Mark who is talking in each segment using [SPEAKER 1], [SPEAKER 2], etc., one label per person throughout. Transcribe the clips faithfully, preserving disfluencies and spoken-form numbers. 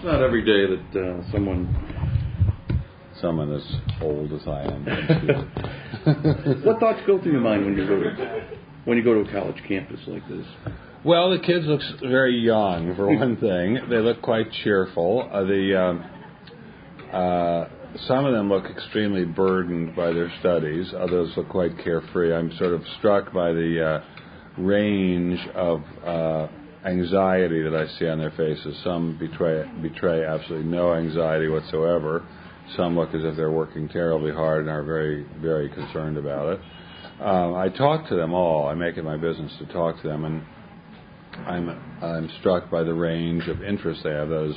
[SPEAKER 1] It's not every day that uh, someone...
[SPEAKER 2] Someone as old as I am.
[SPEAKER 1] What thoughts go through your mind when you go to, when you go to a college campus like this?
[SPEAKER 2] Well, the kids look very young, for one thing. They look quite cheerful. Uh, the um, uh, some of them look extremely burdened by their studies. Others look quite carefree. I'm sort of struck by the uh, range of uh, anxiety that I see on their faces. Some betray betray absolutely no anxiety whatsoever. Some look as if they're working terribly hard and are very, very concerned about it. Um, I talk to them all. I make it my business to talk to them, and I'm I'm struck by the range of interests they have. Those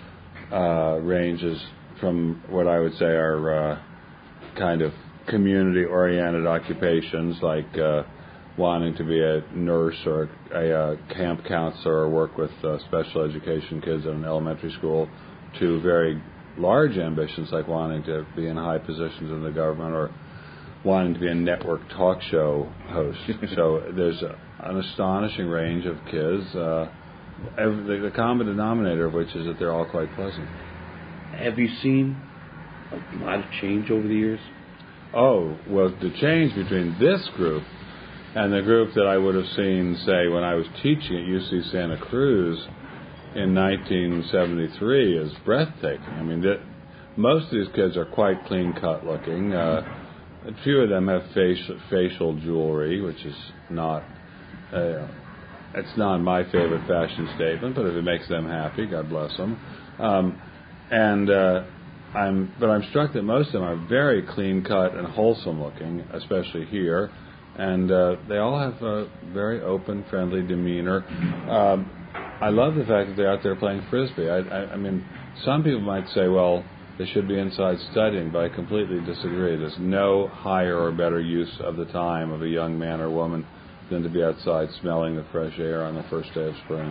[SPEAKER 2] uh, ranges from what I would say are uh, kind of community-oriented occupations, like uh, wanting to be a nurse or a, a camp counselor or work with uh, special education kids in an elementary school, to very large ambitions like wanting to be in high positions in the government or wanting to be a network talk show host. So there's a, an astonishing range of kids, uh, every, the, the common denominator of which is that they're all quite pleasant.
[SPEAKER 1] Have you seen a lot of change over the years?
[SPEAKER 2] Oh, well, the change between this group and the group that I would have seen, say, when I was teaching at U C Santa Cruz in nineteen seventy-three is breathtaking. I mean, the, most of these kids are quite clean-cut looking. Uh, a few of them have facial, facial jewelry, which is not, uh, it's not my favorite fashion statement, but if it makes them happy, God bless them. Um, and uh, I'm, but I'm struck that most of them are very clean-cut and wholesome looking, especially here, and uh, they all have a very open, friendly demeanor. Um, I love the fact that they're out there playing Frisbee. I, I, I mean, some people might say, well, they should be inside studying, but I completely disagree. There's no higher or better use of the time of a young man or woman than to be outside smelling the fresh air on the first day of spring.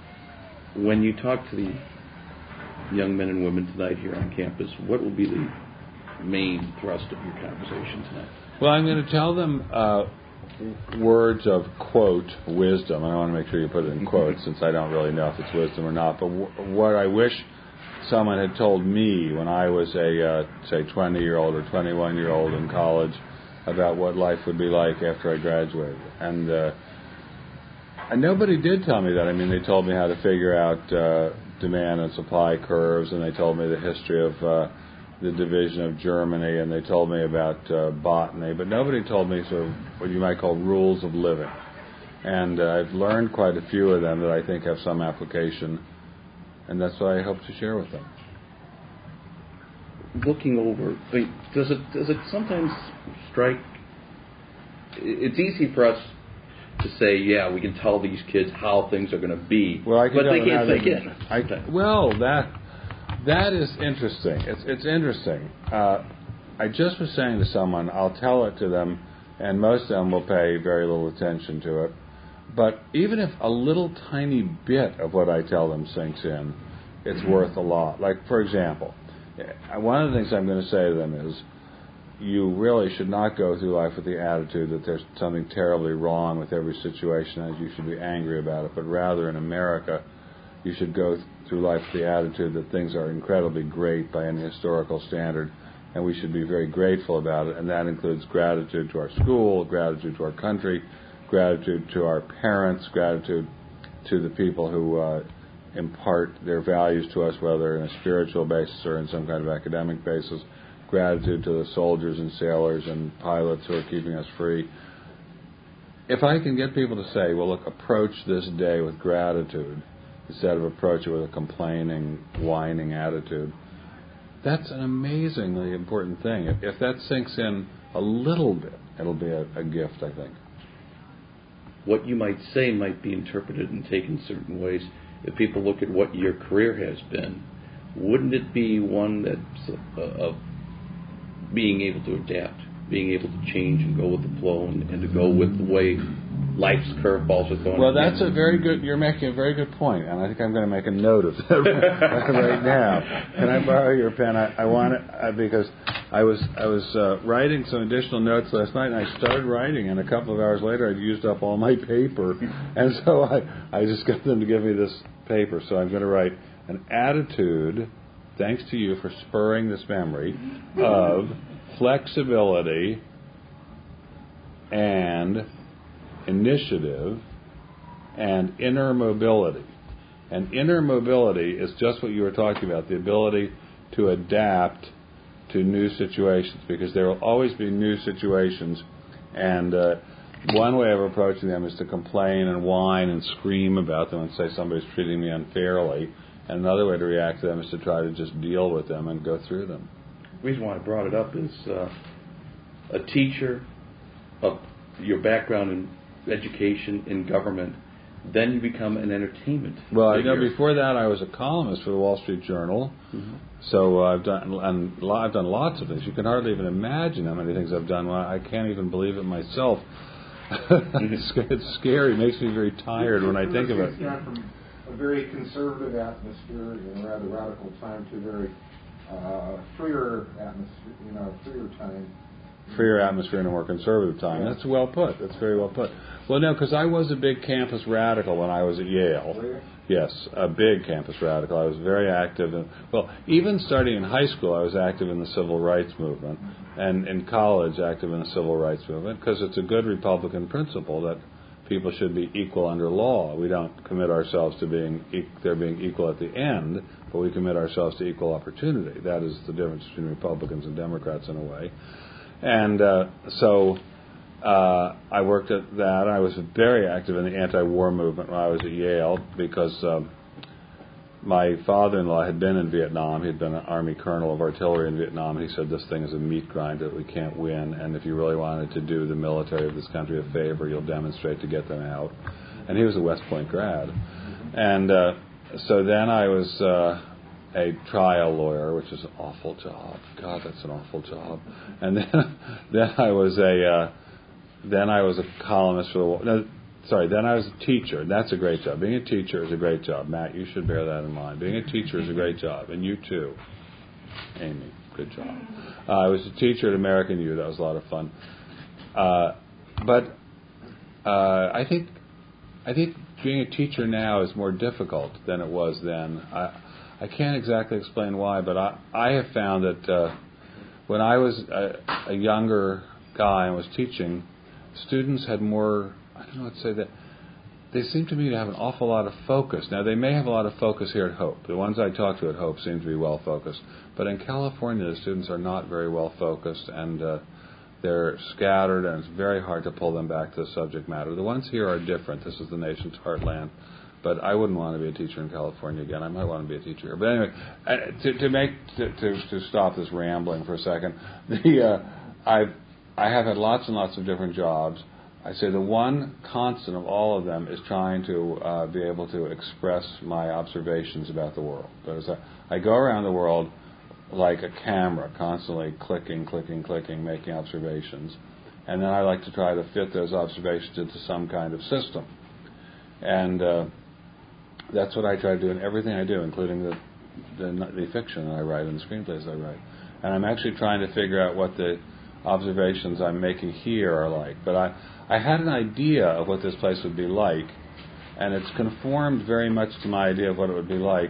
[SPEAKER 1] When you talk to the young men and women tonight here on campus, what will be the main thrust of your conversation tonight?
[SPEAKER 2] Well, I'm going to tell them uh, words of, quote, wisdom. I want to make sure you put it in quotes since I don't really know if it's wisdom or not. But w- what I wish someone had told me when I was a, uh, say, twenty-year-old or twenty-one-year-old in college about what life would be like after I graduated. And, uh, and nobody did tell me that. I mean, they told me how to figure out uh, demand and supply curves, and they told me the history of uh, the division of Germany, and they told me about uh, botany, but nobody told me sort of what you might call rules of living. And uh, I've learned quite a few of them that I think have some application, and that's what I hope to share with them.
[SPEAKER 1] Looking over, I mean, does it does it sometimes strike? It's easy for us to say, yeah, we can tell these kids how things are going to be,
[SPEAKER 2] well, I can
[SPEAKER 1] but they can't say it.
[SPEAKER 2] I, well, that that is interesting. It's it's interesting. Uh, I just was saying to someone, I'll tell it to them, and most of them will pay very little attention to it. But even if a little tiny bit of what I tell them sinks in, it's worth a lot. Like, for example, one of the things I'm going to say to them is, you really should not go through life with the attitude that there's something terribly wrong with every situation and you should be angry about it, but rather in America, you should go through life with the attitude that things are incredibly great by any historical standard, and we should be very grateful about it, and that includes gratitude to our school, gratitude to our country, gratitude to our parents, gratitude to the people who uh, impart their values to us, whether in a spiritual basis or in some kind of academic basis, gratitude to the soldiers and sailors and pilots who are keeping us free. If I can get people to say, well, look, approach this day with gratitude instead of approach it with a complaining, whining attitude, that's an amazingly important thing. If, if that sinks in a little bit, it'll be a, a gift, I think.
[SPEAKER 1] What you might say might be interpreted and taken certain ways. If people look at what your career has been, wouldn't it be one that's uh, of being able to adapt, being able to change and go with the flow and, and to go with the way life's curveballs are going?
[SPEAKER 2] Well, that's a very good, you're making a very good point, and I think I'm going to make a note of that right now. Can I borrow your pen? I, I want it, uh, because I was I was uh, writing some additional notes last night, and I started writing, and a couple of hours later I'd used up all my paper, and so I, I just got them to give me this paper, so I'm going to write an attitude, thanks to you for spurring this memory, of flexibility and initiative and inner mobility. And inner mobility is just what you were talking about, the ability to adapt to new situations, because there will always be new situations, and uh, one way of approaching them is to complain and whine and scream about them and say somebody's treating me unfairly, and another way to react to them is to try to just deal with them and go through them.
[SPEAKER 1] The reason why I brought it up is uh, a teacher, of your background in education, in government, then you become an entertainment
[SPEAKER 2] Well,
[SPEAKER 1] figure.
[SPEAKER 2] you know, before that I was a columnist for the Wall Street Journal, mm-hmm. so uh, I've done and I've done lots of things. You can hardly even imagine how many things I've done. Well, I can't even believe it myself. it's, it's scary. It makes me very tired when I think of it.
[SPEAKER 3] It's gone from a very conservative atmosphere in a rather radical time to a very uh, freer atmosphere, you know, freer time.
[SPEAKER 2] Freer atmosphere in a more conservative time.
[SPEAKER 3] Yeah.
[SPEAKER 2] That's well put. That's very well put. Well, no, because I was a big campus radical when I was at Yale.
[SPEAKER 3] Really?
[SPEAKER 2] Yes, a big campus radical. I was very active. In, well, even starting in high school, I was active in the civil rights movement, and in college, active in the civil rights movement, because it's a good Republican principle that people should be equal under law. We don't commit ourselves to being e- they're being equal at the end, but we commit ourselves to equal opportunity. That is the difference between Republicans and Democrats in a way. And uh, so uh, I worked at that. I was very active in the anti-war movement when I was at Yale, because um, my father-in-law had been in Vietnam. He had been an Army colonel of artillery in Vietnam. He said, this thing is a meat grind that we can't win, and if you really wanted to do the military of this country a favor, you'll demonstrate to get them out. And he was a West Point grad. And uh, so then I was uh, a trial lawyer, which is an awful job. God, that's an awful job. And then, then I was a uh, then I was a columnist for the. No, sorry, then I was a teacher. And that's a great job. Being a teacher is a great job, Matt. You should bear that in mind. Being a teacher is a great job, and you too, Amy. Good job. Uh, I was a teacher at American U. That was a lot of fun. Uh, but uh, I think I think being a teacher now is more difficult than it was then. I, I can't exactly explain why, but I, I have found that uh, when I was a, a younger guy and was teaching, students had more, I don't know what to say, that they seem to me to have an awful lot of focus. Now, they may have a lot of focus here at Hope. The ones I talk to at Hope seem to be well focused. But in California, the students are not very well focused, and uh, they're scattered, and it's very hard to pull them back to the subject matter. The ones here are different. This is the nation's heartland. But I wouldn't want to be a teacher in California again. I might want to be a teacher here. But anyway, uh, to, to make to, to, to stop this rambling for a second, the uh, I I have had lots and lots of different jobs. I say the one constant of all of them is trying to uh, be able to express my observations about the world. That is, I go around the world like a camera, constantly clicking, clicking, clicking, making observations, and then I like to try to fit those observations into some kind of system. And uh, that's what I try to do in everything I do, including the, the the fiction that I write and the screenplays I write. And I'm actually trying to figure out what the observations I'm making here are like. But I, I had an idea of what this place would be like, and it's conformed very much to my idea of what it would be like.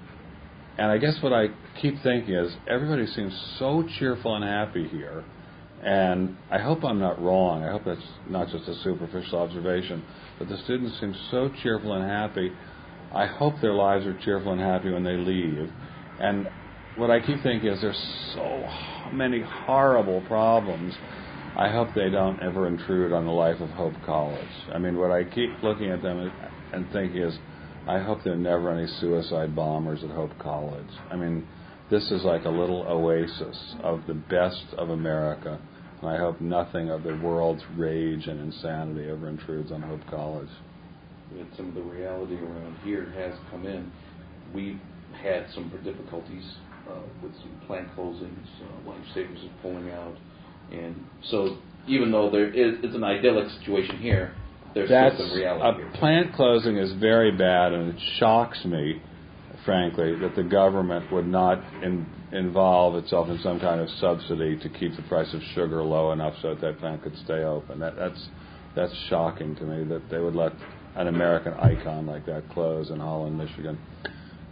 [SPEAKER 2] And I guess what I keep thinking is, everybody seems so cheerful and happy here. And I hope I'm not wrong. I hope that's not just a superficial observation. But the students seem so cheerful and happy. I hope their lives are cheerful and happy when they leave. And what I keep thinking is, there's so many horrible problems. I hope they don't ever intrude on the life of Hope College. I mean, what I keep looking at them and thinking is, I hope there are never any suicide bombers at Hope College. I mean, this is like a little oasis of the best of America. And I hope nothing of the world's rage and insanity ever intrudes on Hope College.
[SPEAKER 1] With some of the reality around here has come in. We've had some difficulties uh, with some plant closings, uh, life savers are pulling out. And so even though there is it's an idyllic situation here, there's
[SPEAKER 2] That's,
[SPEAKER 1] still some reality here.
[SPEAKER 2] A plant closing is very bad, and it shocks me, frankly, that the government would not in, involve itself in some kind of subsidy to keep the price of sugar low enough so that that plant could stay open. That, that's that's shocking to me, that they would let an American icon like that close in Holland, Michigan.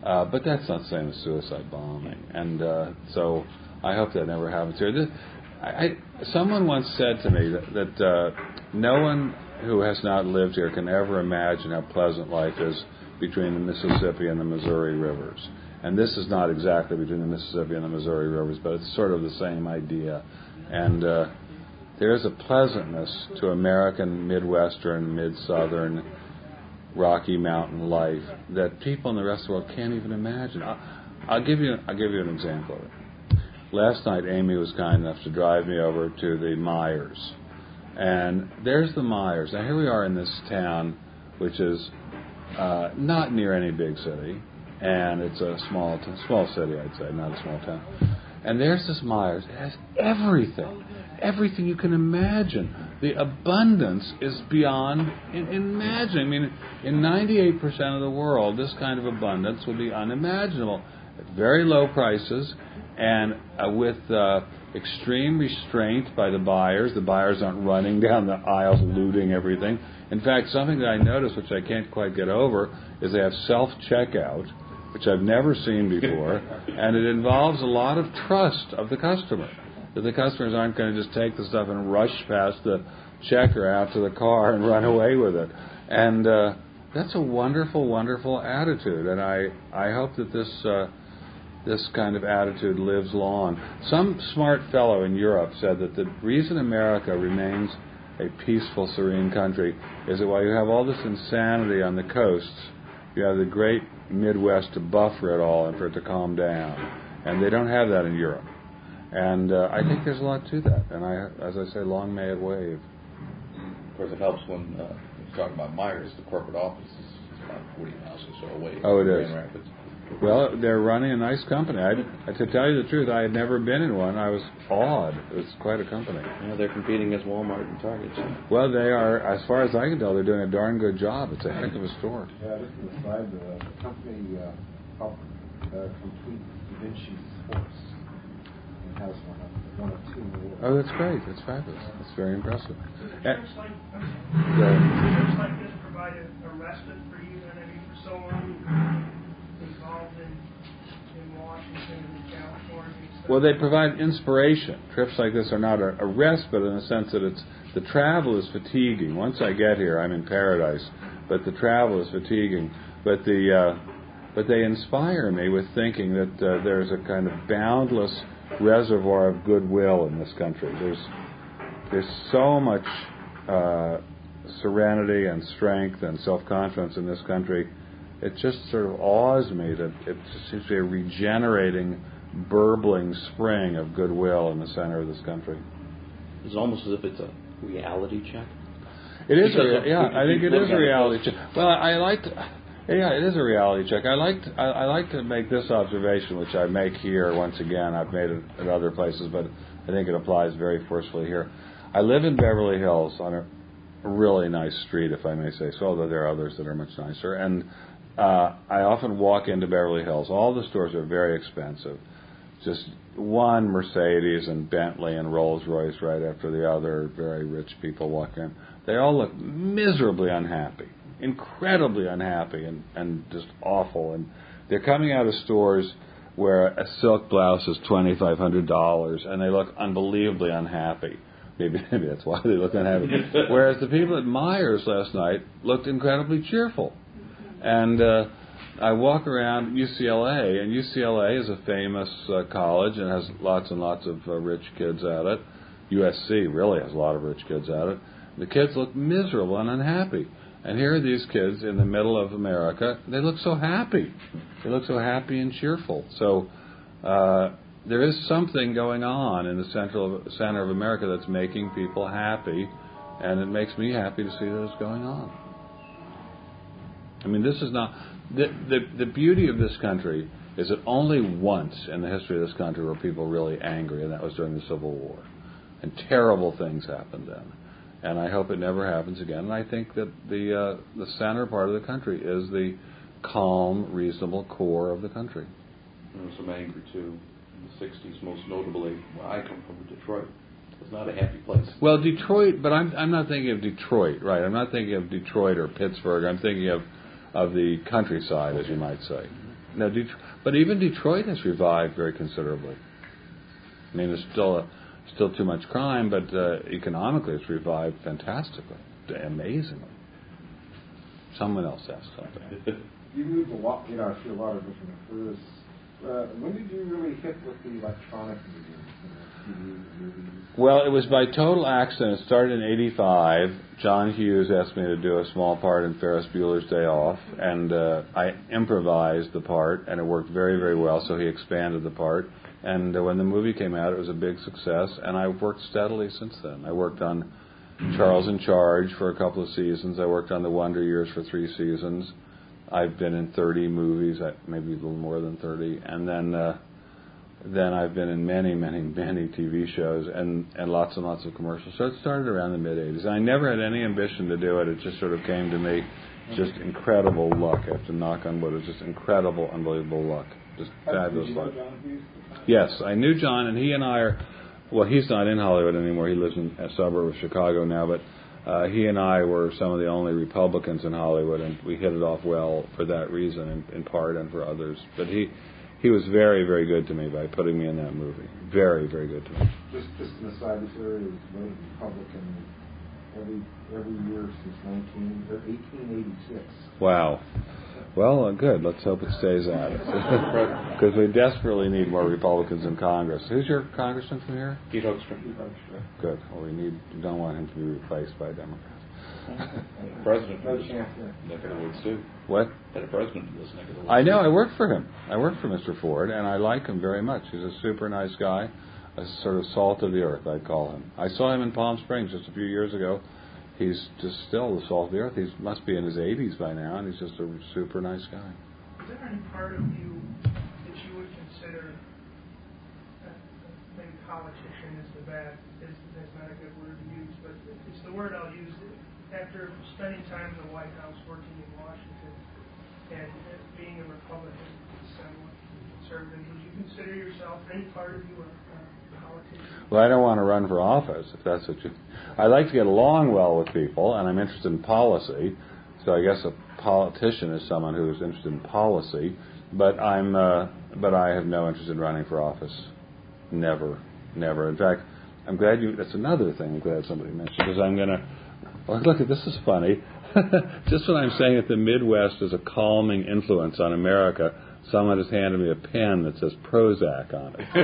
[SPEAKER 2] Uh, but that's not the same as suicide bombing. And uh, so I hope that never happens here. This, I, I, someone once said to me that, that uh, no one who has not lived here can ever imagine how pleasant life is between the Mississippi and the Missouri rivers. And this is not exactly between the Mississippi and the Missouri rivers, but it's sort of the same idea. And uh, there is a pleasantness to American Midwestern, Mid-Southern, Rocky Mountain life that people in the rest of the world can't even imagine. I'll, I'll give you I'll give you an example of it. Last night, Amy was kind enough to drive me over to the Myers, and there's the Myers. Now here we are in this town, which is uh, not near any big city, and it's a small t- small city, I'd say, not a small town. And there's this Myers. It has everything, everything you can imagine. The abundance is beyond in, imagining. I mean, in ninety-eight percent of the world, this kind of abundance would be unimaginable. At very low prices and uh, with uh, extreme restraint by the buyers. The buyers aren't running down the aisles looting everything. In fact, something that I noticed, which I can't quite get over, is they have self-checkout, which I've never seen before, and it involves a lot of trust of the customer. That the customers aren't going to just take the stuff and rush past the checker out to the car and run away with it. And uh, that's a wonderful, wonderful attitude. And I, I hope that this uh, this kind of attitude lives long. Some smart fellow in Europe said that the reason America remains a peaceful, serene country is that while you have all this insanity on the coasts, you have the great Midwest to buffer it all and for it to calm down. And they don't have that in Europe. And uh, I think there's a lot to that. And I, as I say, long may it wave.
[SPEAKER 1] Of course, it helps when uh, you're talking about Myers. The corporate office is about forty miles or so away.
[SPEAKER 2] Oh, it
[SPEAKER 1] Grand
[SPEAKER 2] is.
[SPEAKER 1] Rapids.
[SPEAKER 2] Well, they're running a nice company. I, to tell you the truth, I had never been in one. I was awed. It's quite a company.
[SPEAKER 1] Yeah, they're competing against Walmart and Target. So.
[SPEAKER 2] Well, they are, as far as I can tell, they're doing a darn good job. It's a heck of a store.
[SPEAKER 3] Yeah, this is the side. The, the company uh, helped uh, complete Da Vinci Sports. It has one of, one of two in the world.
[SPEAKER 2] Oh, that's great. That's fabulous. That's very impressive.
[SPEAKER 4] Does
[SPEAKER 2] Uh,
[SPEAKER 4] trips like,
[SPEAKER 2] go ahead.
[SPEAKER 4] trips like this provide a, a respite for you? And I mean, for so long you've been involved in, in Washington and California and stuff.
[SPEAKER 2] Well, they provide inspiration. Trips like this are not a, a respite in the sense that it's the travel is fatiguing. Once I get here, I'm in paradise, but the travel is fatiguing. But the uh, but they inspire me with thinking that uh, there's a kind of boundless reservoir of goodwill in this country. There's there's so much uh, serenity and strength and self-confidence in this country. It just sort of awes me that it just seems to be a regenerating, burbling spring of goodwill in the center of this country.
[SPEAKER 1] It's almost as if it's a reality check.
[SPEAKER 2] It is,
[SPEAKER 1] Because
[SPEAKER 2] a, yeah.
[SPEAKER 1] if
[SPEAKER 2] I think
[SPEAKER 1] you
[SPEAKER 2] it
[SPEAKER 1] look
[SPEAKER 2] is a
[SPEAKER 1] at it
[SPEAKER 2] reality
[SPEAKER 1] close-
[SPEAKER 2] check. Well, I like, to, yeah, it is a reality check. I like, to, I, I like to make this observation, which I make here once again. I've made it at other places, but I think it applies very forcefully here. I live in Beverly Hills on a really nice street, if I may say so, although there are others that are much nicer. And uh, I often walk into Beverly Hills. All the stores are very expensive. Just one Mercedes and Bentley and Rolls-Royce right after the other, very rich people walking in. They all look miserably unhappy, incredibly unhappy and, and just awful. And they're coming out of stores where a silk blouse is twenty-five hundred dollars and they look unbelievably unhappy. Maybe, maybe that's why they look unhappy. Whereas the people at Myers last night looked incredibly cheerful. And uh, I walk around U C L A, and U C L A is a famous uh, college and has lots and lots of uh, rich kids at it. U S C really has a lot of rich kids at it. The kids look miserable and unhappy. And here are these kids in the middle of America. They look so happy. They look so happy and cheerful. So uh, there is something going on in the central center of America that's making people happy, and it makes me happy to see that it's going on. I mean, this is not... The, the, the beauty of this country is that only once in the history of this country were people really angry, and that was during the Civil War. And terrible things happened then. And I hope it never happens again. And I think that the uh, the center part of the country is the calm, reasonable core of the country.
[SPEAKER 1] There was some anger, too, in the sixties, most notably. Well, I come from Detroit. It's not a happy place.
[SPEAKER 2] Well, Detroit, but I'm I'm not thinking of Detroit, right? I'm not thinking of Detroit or Pittsburgh. I'm thinking of, of the countryside, as you might say. No, Det- but even Detroit has revived very considerably. I mean, there's still a, still too much crime, but uh, economically it's revived fantastically, amazingly. Someone else asked something.
[SPEAKER 3] You moved a lot, you know, through a lot of different affairs. Uh, when did you really hit with the electronic mediums, you know, T V, movies?
[SPEAKER 2] Well, it was by total accident. It started in eighty-five. John Hughes asked me to do a small part in Ferris Bueller's Day Off, and uh, I improvised the part, and it worked very, very well, so he expanded the part. And uh, when the movie came out, it was a big success, and I've worked steadily since then. I worked on Charles in Charge for a couple of seasons. I worked on The Wonder Years for three seasons. I've been in thirty movies, maybe a little more than thirty, and then uh, then I've been in many, many, many T V shows and, and lots and lots of commercials. So it started around the mid-eighties. I never had any ambition to do it. It just sort of came to me. Just incredible luck. I have to knock on wood. It was just incredible, unbelievable luck. Just fabulous luck. Yes, I knew John, and he and I are, well, he's not in Hollywood anymore. He lives in a suburb of Chicago now, but uh, he and I were some of the only Republicans in Hollywood, and we hit it off well for that reason, in, in part, and for others. But he he was very, very good to me by putting me in that movie. Very, very good to me.
[SPEAKER 3] Just, just an aside, this area has voted Republican every every year since nineteen or eighteen eighty-six.
[SPEAKER 2] Wow. Well, uh, good. Let's hope it stays at it. Because we desperately need more Republicans in Congress. Who's your congressman from here?
[SPEAKER 1] Pete Hoekstra.
[SPEAKER 2] Good. Well, we need. We don't want him to be replaced by a Democrat.
[SPEAKER 1] President
[SPEAKER 3] No
[SPEAKER 1] from this
[SPEAKER 3] chance,
[SPEAKER 1] neck of the woods too.
[SPEAKER 2] What?
[SPEAKER 1] Had a president in this neck of the woods.
[SPEAKER 2] I know. I worked for him. I worked for Mister Ford, and I like him very much. He's a super nice guy, a sort of salt of the earth, I'd call him. I saw him in Palm Springs just a few years ago. He's just still the salt of the earth. He must be in his eighties by now, and he's just a super nice guy.
[SPEAKER 4] Is there any part of you that you would consider, uh, maybe politician is the bad, is, is not a good word to use, but it's the word I'll use. After spending time in the White House, working in Washington, and uh, being a Republican, somewhat conservative, would you consider yourself, any part of you, a, a politician?
[SPEAKER 2] Well, I don't want to run for office, if that's what you... I like to get along well with people, and I'm interested in policy. So I guess a politician is someone who is interested in policy. But I'm, uh, but I have no interest in running for office. Never, never. In fact, I'm glad you. That's another thing. I'm glad somebody mentioned, because I'm going to. Well, look, this is funny. Just when I'm saying that the Midwest is a calming influence on America, someone has handed me a pen that says Prozac on it.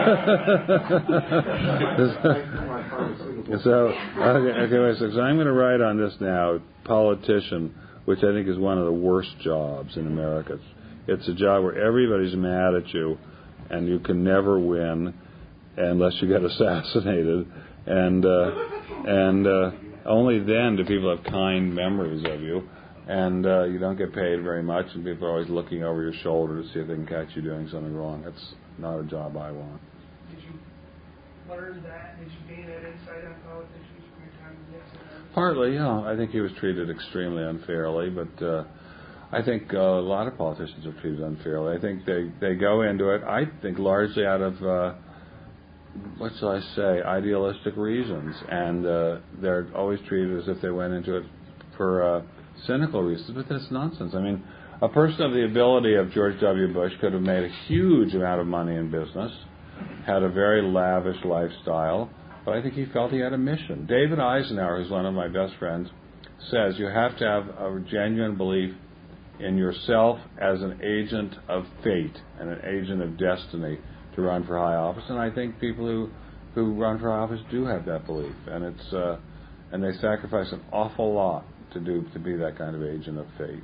[SPEAKER 2] so, okay, okay, wait a second. So I'm going to write on this now, politician, which I think is one of the worst jobs in America. It's, it's a job where everybody's mad at you, and you can never win unless you get assassinated, and uh, and uh, only then do people have kind memories of you. And uh, you don't get paid very much, and people are always looking over your shoulder to see if they can catch you doing something wrong. That's not a job I want.
[SPEAKER 4] Did you learn that? Did you gain that insight on politicians from your time in Nixon?
[SPEAKER 2] Partly, yeah. I think he was treated extremely unfairly, but uh, I think uh, a lot of politicians are treated unfairly. I think they, they go into it, I think, largely out of, uh, what shall I say, idealistic reasons. And uh, they're always treated as if they went into it for... Uh, cynical reasons, but that's nonsense. I mean, a person of the ability of George W. Bush could have made a huge amount of money in business, had a very lavish lifestyle, but I think he felt he had a mission. David Eisenhower, who's one of my best friends, says you have to have a genuine belief in yourself as an agent of fate and an agent of destiny to run for high office, and I think people who, who run for high office do have that belief, and it's uh, and they sacrifice an awful lot to do to be that kind of agent of fate.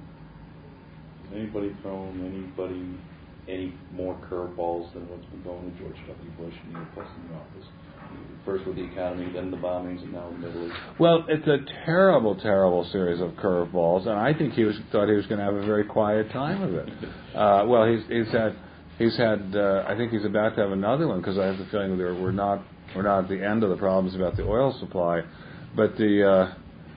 [SPEAKER 1] Has anybody thrown anybody any more curveballs than what's been going to George W. Bush and Neil Plus in the office? First with the economy, then the bombings, and now the Middle East.
[SPEAKER 2] Well, it's a terrible, terrible series of curveballs, and I think he was thought he was going to have a very quiet time of it. Uh, well, he's he's had he's had uh, I think he's about to have another one, because I have the feeling that we're not we're not at the end of the problems about the oil supply, but the uh,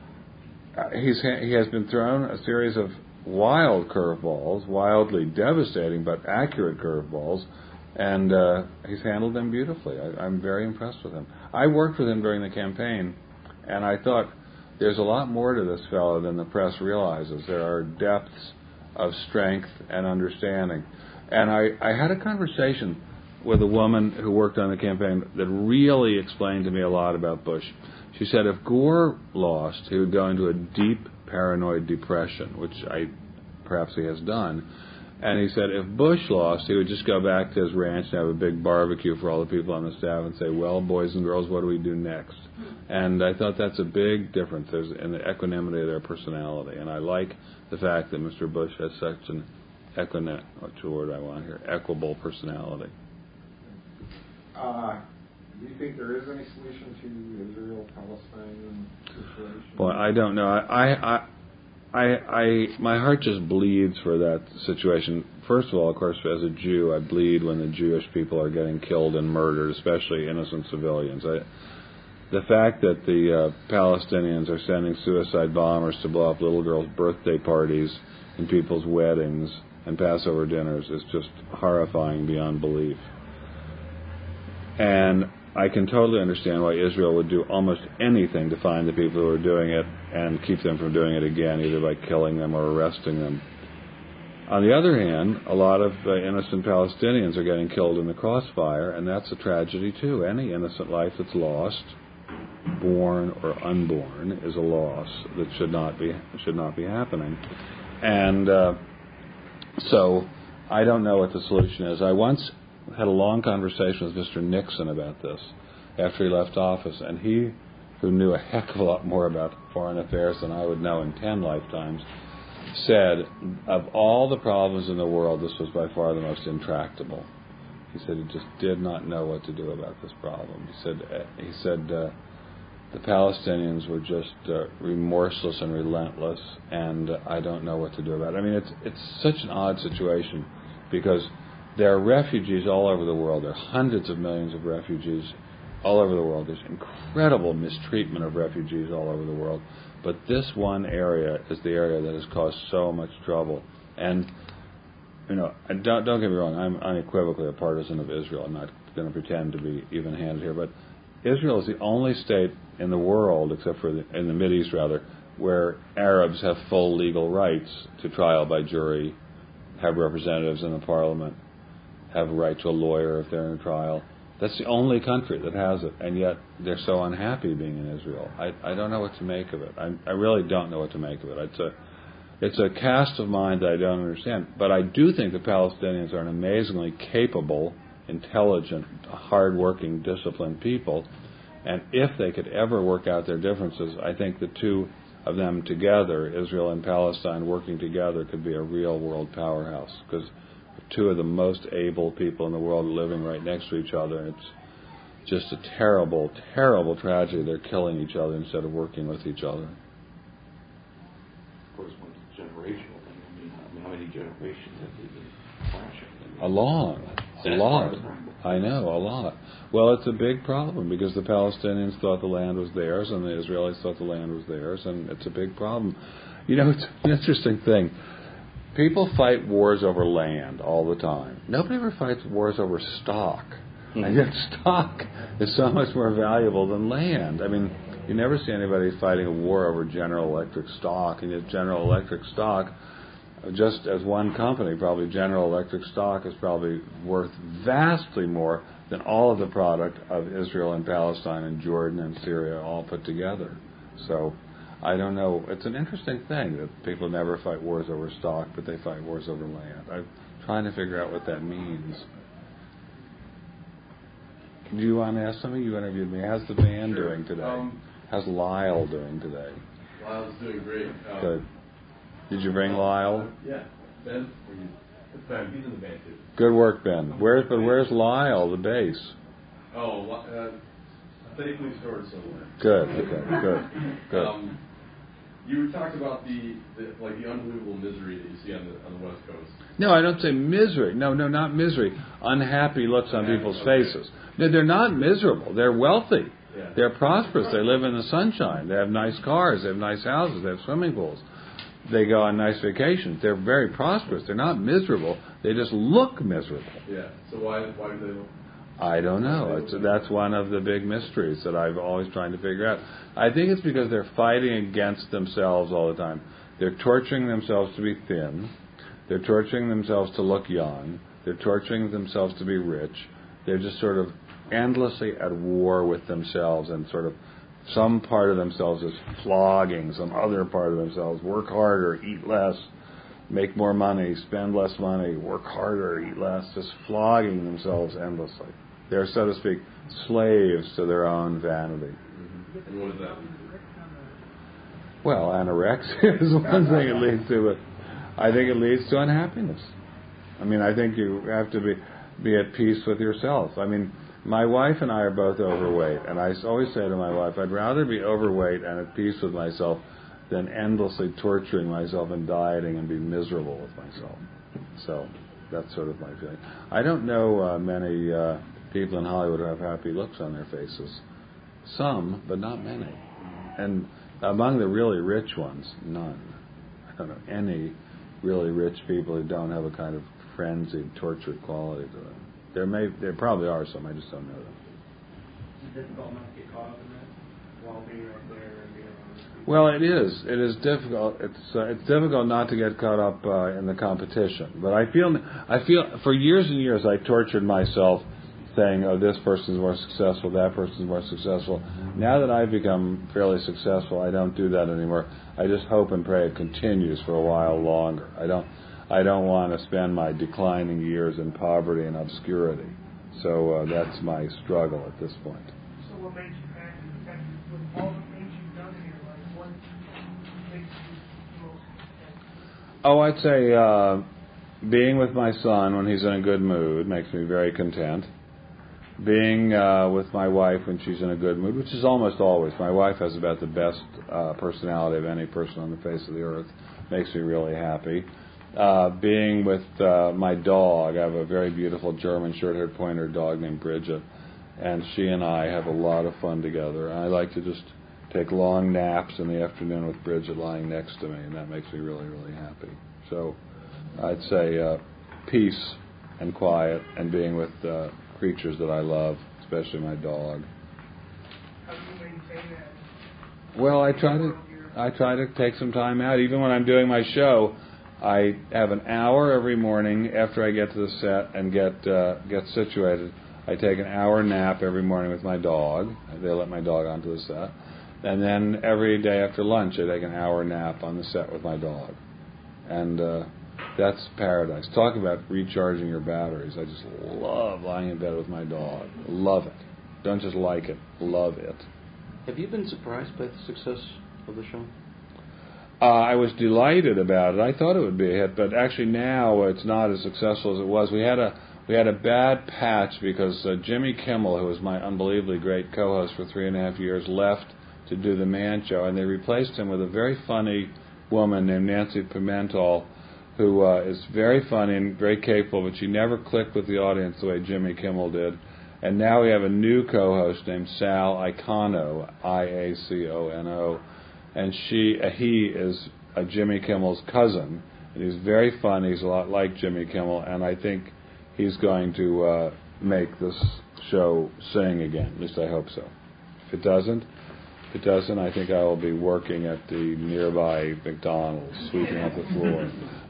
[SPEAKER 2] He's he has been thrown a series of wild curveballs, wildly devastating but accurate curveballs, and uh, he's handled them beautifully. I, I'm very impressed with him. I worked with him during the campaign, and I thought there's a lot more to this fellow than the press realizes. There are depths of strength and understanding. And I, I had a conversation with a woman who worked on the campaign that really explained to me a lot about Bush. She said if Gore lost, he would go into a deep paranoid depression, which I perhaps he has done. And he said if Bush lost, he would just go back to his ranch and have a big barbecue for all the people on the staff and say, well, boys and girls, what do we do next? And I thought that's a big difference There's in the equanimity of their personality. And I like the fact that Mister Bush has such an equinate, what's the word I want here, equable personality.
[SPEAKER 3] Uh, do you think there is any solution to Israel-Palestine situation?
[SPEAKER 2] Well, I don't know. I, I, I, I, my heart just bleeds for that situation. First of all, of course, as a Jew, I bleed when the Jewish people are getting killed and murdered, especially innocent civilians. I, the fact that the uh, Palestinians are sending suicide bombers to blow up little girls' birthday parties and people's weddings and Passover dinners is just horrifying beyond belief. And I can totally understand why Israel would do almost anything to find the people who are doing it and keep them from doing it again, either by killing them or arresting them. On the other hand, a lot of uh, innocent Palestinians are getting killed in the crossfire, and that's a tragedy too. Any innocent life that's lost, born or unborn, is a loss that should not be should not be happening. And uh, so I don't know what the solution is. I once had a long conversation with Mister Nixon about this after he left office, and he, who knew a heck of a lot more about foreign affairs than I would know in ten lifetimes, said, of all the problems in the world, this was by far the most intractable. He said he just did not know what to do about this problem. He said, uh, he said uh, the Palestinians were just uh, remorseless and relentless, and uh, I don't know what to do about it. I mean, it's it's such an odd situation because there are refugees all over the world. There are hundreds of millions of refugees all over the world. There's incredible mistreatment of refugees all over the world. But this one area is the area that has caused so much trouble. And, you know, don't, don't get me wrong, I'm unequivocally a partisan of Israel. I'm not going to pretend to be even-handed here. But Israel is the only state in the world, except for the, in the Mideast rather, where Arabs have full legal rights to trial by jury, have representatives in the parliament, have a right to a lawyer if they're in a trial. That's the only country that has it, and yet they're so unhappy being in Israel. I, I don't know what to make of it. I, I really don't know what to make of it. It's a, it's a cast of mind that I don't understand. But I do think the Palestinians are an amazingly capable, intelligent, hard-working, disciplined people, and if they could ever work out their differences, I think the two of them together, Israel and Palestine working together, could be a real world powerhouse, because two of the most able people in the world living right next to each other. It's just a terrible, terrible tragedy. They're killing each other instead of working with each other.
[SPEAKER 1] Of course, when it's generational, I mean, I mean, how many generations have they been clashing? I mean,
[SPEAKER 2] a lot. A lot. I know, a lot. Well, it's a big problem because the Palestinians thought the land was theirs and the Israelis thought the land was theirs, and it's a big problem. You know, it's an interesting thing. People fight wars over land all the time. Nobody ever fights wars over stock. Mm-hmm. And yet stock is so much more valuable than land. I mean, you never see anybody fighting a war over General Electric stock. And yet General Electric stock, just as one company, probably General Electric stock is probably worth vastly more than all of the product of Israel and Palestine and Jordan and Syria all put together. So I don't know. It's an interesting thing that people never fight wars over stock, but they fight wars over land. I'm trying to figure out what that means. Do you want to ask something? You interviewed me. How's the band
[SPEAKER 5] Sure.
[SPEAKER 2] doing today?
[SPEAKER 5] Um,
[SPEAKER 2] How's Lyle doing today?
[SPEAKER 5] Lyle's doing great. Um,
[SPEAKER 2] Good. Did you bring Lyle?
[SPEAKER 5] Yeah. Ben? Or you, Ben, he's in the band too.
[SPEAKER 2] Good work, Ben. Where's but where's Lyle, the bass?
[SPEAKER 5] Oh, uh, safely stored somewhere.
[SPEAKER 2] Good. Okay. Good. Good.
[SPEAKER 5] Um, you talked about the, the like the unbelievable misery that you see on the on the West Coast.
[SPEAKER 2] No, I don't say misery. No, no, not misery. Unhappy looks on
[SPEAKER 5] Yeah,
[SPEAKER 2] people's
[SPEAKER 5] okay.
[SPEAKER 2] faces. No, they're not miserable. They're wealthy.
[SPEAKER 5] Yeah.
[SPEAKER 2] They're prosperous. They live in the sunshine. They have nice cars. They have nice houses. They have swimming pools. They go on nice vacations. They're very prosperous. They're not miserable. They just look miserable.
[SPEAKER 5] Yeah. So why why do they look?
[SPEAKER 2] I don't know. It's, that's one of the big mysteries that I've always trying to figure out. I think it's because they're fighting against themselves all the time. They're torturing themselves to be thin. They're torturing themselves to look young. They're torturing themselves to be rich. They're just sort of endlessly at war with themselves, and sort of some part of themselves is flogging some other part of themselves. Work harder, eat less, make more money, spend less money, work harder, eat less, just flogging themselves endlessly. They're, so to speak, slaves to their own vanity.
[SPEAKER 5] Mm-hmm. And what does that lead to?
[SPEAKER 2] Well, anorexia is one thing it leads to, but I think it leads to unhappiness. I mean, I think you have to be be at peace with yourself. I mean, my wife and I are both overweight, and I always say to my wife, I'd rather be overweight and at peace with myself than endlessly torturing myself and dieting and be miserable with myself. So that's sort of my feeling. I don't know uh, many uh, people in Hollywood who have happy looks on their faces. Some, but not many. And among the really rich ones, none. I don't know any really rich people who don't have a kind of frenzied, tortured quality to them. There may, there probably are some. I just don't know them.
[SPEAKER 6] Is it difficult not to get caught up in that while being right there and being around people?
[SPEAKER 2] Well, it is. It is difficult. It's uh, it's difficult not to get caught up uh, in the competition. But I feel, I feel for years and years I tortured myself, saying, "Oh, this person's more successful. That person's more successful." Now that I've become fairly successful, I don't do that anymore. I just hope and pray it continues for a while longer. I don't. I don't want to spend my declining years in poverty and obscurity. So uh, that's my struggle at this point.
[SPEAKER 4] So what makes you happy? Happy with all the things you've done in your life? What makes you most content?
[SPEAKER 2] Oh, I'd say uh, being with my son when he's in a good mood makes me very content. Being uh, with my wife when she's in a good mood, which is almost always. My wife has about the best uh, personality of any person on the face of the earth, makes me really happy. Uh, being with uh, my dog, I have a very beautiful German short-haired pointer dog named Bridget, and she and I have a lot of fun together. And I like to just take long naps in the afternoon with Bridget lying next to me, and that makes me really, really happy. So I'd say uh, peace and quiet and being with uh, creatures that I love, especially my dog.
[SPEAKER 4] How do you maintain that?
[SPEAKER 2] Well, I try to I try to take some time out, even when I'm doing my show. I have an hour every morning after I get to the set and get uh, get situated. I take an hour nap every morning with my dog. They let my dog onto the set. And then every day after lunch, I take an hour nap on the set with my dog. And uh, that's paradise. Talking about recharging your batteries. I just love lying in bed with my dog. Love it. Don't just like it. Love it.
[SPEAKER 1] Have you been surprised by the success of the show?
[SPEAKER 2] Uh, I was delighted about it. I thought it would be a hit, but actually now it's not as successful as it was. We had a we had a bad patch because uh, Jimmy Kimmel, who was my unbelievably great co-host for three and a half years, left to do the Man Show, and they replaced him with a very funny woman named Nancy Pimentel, who uh, is very funny and very capable, but she never clicked with the audience the way Jimmy Kimmel did. And now we have a new co-host named Sal Iacono, I A C O N O. And she, uh, he is uh, Jimmy Kimmel's cousin, and he's very funny. He's a lot like Jimmy Kimmel, and I think he's going to uh, make this show sing again. At least I hope so. If it doesn't, if it doesn't, I think I will be working at the nearby McDonald's, sweeping up the floor.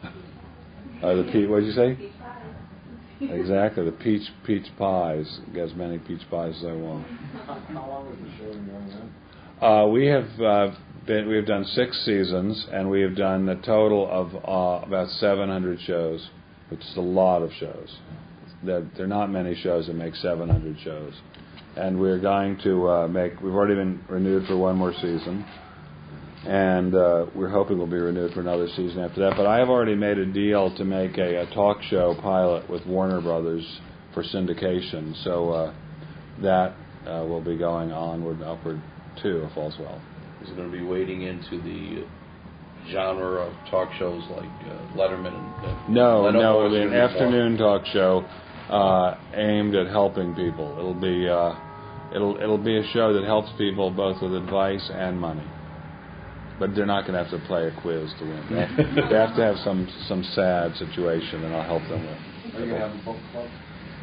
[SPEAKER 2] uh, the pe- what did you say?
[SPEAKER 7] Peach pies.
[SPEAKER 2] Exactly, the peach peach pies. Get as many peach pies as I want.
[SPEAKER 3] How long has the show been going on?
[SPEAKER 2] Uh, we have. Uh, Been, we have done six seasons, and we have done a total of uh, about seven hundred shows, which is a lot of shows. There, there are not many shows that make seven hundred shows. And we're going to uh, make, we've already been renewed for one more season, and uh, we're hoping we'll be renewed for another season after that. But I have already made a deal to make a, a talk show pilot with Warner Brothers for syndication, so uh, that uh, will be going onward and upward too, if all's well.
[SPEAKER 1] Is it going to be wading into the genre of talk shows like uh, Letterman and uh,
[SPEAKER 2] No,
[SPEAKER 1] Leno,
[SPEAKER 2] no,
[SPEAKER 1] or
[SPEAKER 2] it'll
[SPEAKER 1] is
[SPEAKER 2] be
[SPEAKER 1] it
[SPEAKER 2] an
[SPEAKER 1] gonna be more-
[SPEAKER 2] afternoon talk show uh, aimed at helping people. It'll be uh, it'll it'll be a show that helps people both with advice and money. But they're not going to have to play a quiz to win. They have, they have to have some some sad situation, and I'll help them with.
[SPEAKER 3] Are you going to have a book club?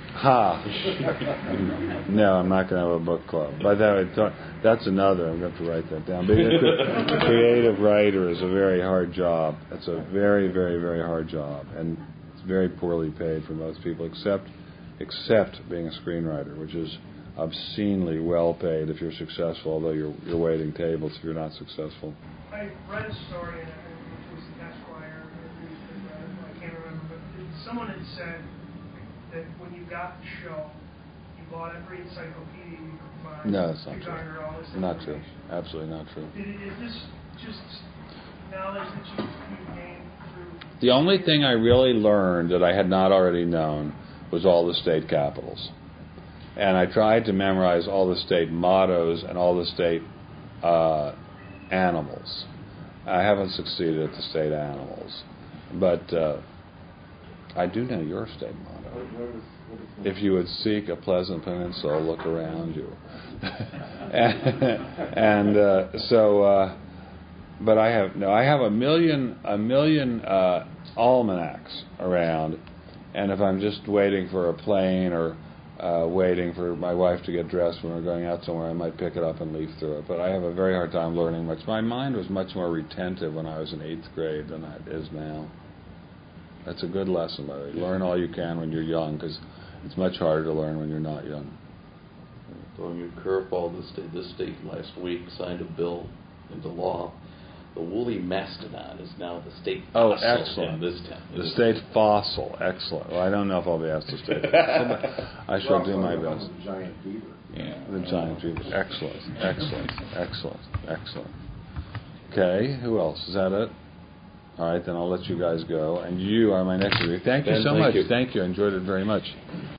[SPEAKER 2] Ha! No, I'm not going to have a book club. By the way, talk, that's another. I'm going to have to write that down. Being a cre- creative writer is a very hard job. It's a very, very, very hard job, and it's very poorly paid for most people, except except being a screenwriter, which is obscenely well paid if you're successful. Although you're you're waiting tables if you're not successful.
[SPEAKER 4] I read a story, and it was Esquire, or a newspaper, I can't remember, but it, someone had said that when you got the show, you bought every encyclopedia you could find.
[SPEAKER 2] No, that's not
[SPEAKER 4] to
[SPEAKER 2] true.
[SPEAKER 4] garner all this
[SPEAKER 2] Not true.
[SPEAKER 4] information.
[SPEAKER 2] Absolutely not true.
[SPEAKER 4] Is, is this just knowledge that you, you gained through?
[SPEAKER 2] The only thing I really learned that I had not already known was all the state capitals. And I tried to memorize all the state mottos and all the state uh, animals. I haven't succeeded at the state animals. But uh, I do know your state motto.
[SPEAKER 3] What, what is, what is
[SPEAKER 2] If you would seek a pleasant peninsula, look around you. and and uh, so, uh, but I have no. I have a million, a million uh, almanacs around, and if I'm just waiting for a plane or uh, waiting for my wife to get dressed when we're going out somewhere, I might pick it up and leaf through it. But I have a very hard time learning much. My mind was much more retentive when I was in eighth grade than it is now. That's a good lesson, by the way. Learn all you can when you're young, because it's much harder to learn when you're not young.
[SPEAKER 1] Throwing your curveball, this state, this state last week signed a bill into law. The woolly mastodon is now the state
[SPEAKER 2] Oh,
[SPEAKER 1] fossil
[SPEAKER 2] excellent.
[SPEAKER 1] in this town.
[SPEAKER 2] The state fossil, excellent. Well, I don't know if I'll be asked to state fossil, but I shall do my best.
[SPEAKER 3] The giant beaver.
[SPEAKER 1] Yeah.
[SPEAKER 2] The giant beaver. Excellent, excellent, excellent, excellent. Okay, who else? Is that it? All right, then I'll let you guys go. And you are my next review. Thank you
[SPEAKER 1] Ben,
[SPEAKER 2] so
[SPEAKER 1] thank
[SPEAKER 2] much.
[SPEAKER 1] you.
[SPEAKER 2] Thank you. I enjoyed it very much.